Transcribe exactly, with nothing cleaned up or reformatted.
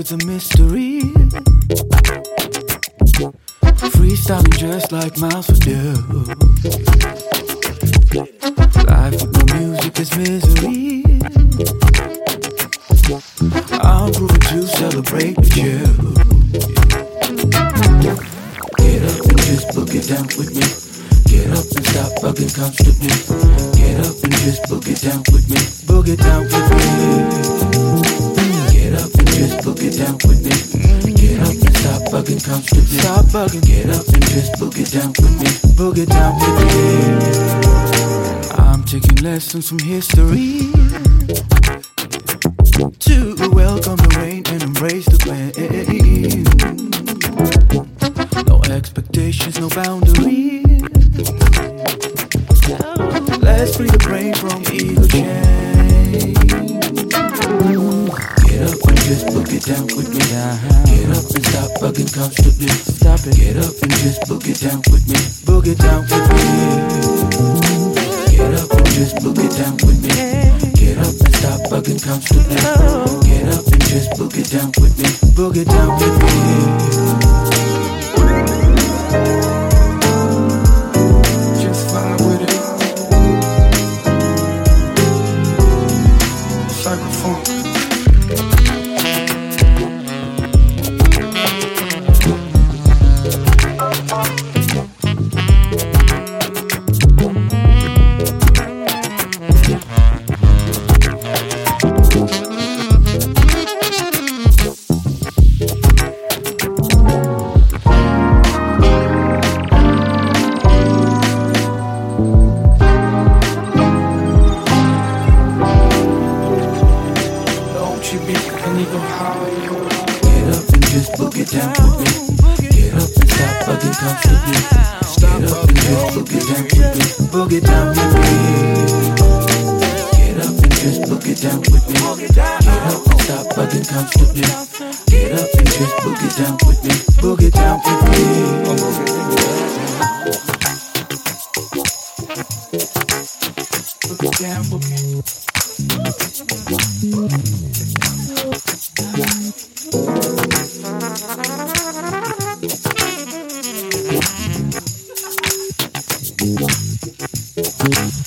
it's a mystery. Freestyling just like Miles would do. Life with no music is misery. I'm proving to celebrate with you. Get up and just boogie down with me. Get up and stop bugging constantly. Get up and just boogie down with me. Boogie down with me. Get up and just boogie down with me. Get up and stop bugging constantly. Stop bugging. Get up and just boogie down with me. Boogie down with me. I'm taking lessons from history to welcome the rain and embrace the pain. No expectations, no boundaries. Let's free the brain from ego chain. Get up and just boogie down with me. Get up and stop bugging constantly. Stop it. Get up and just boogie down with me. Boogie down with me. Get up and just boogie down with me. Get up and stop bugging constantly. Get up and just boogie down with me. Boogie down with me. Just vibe with it. Cyberphone. We'll be right back.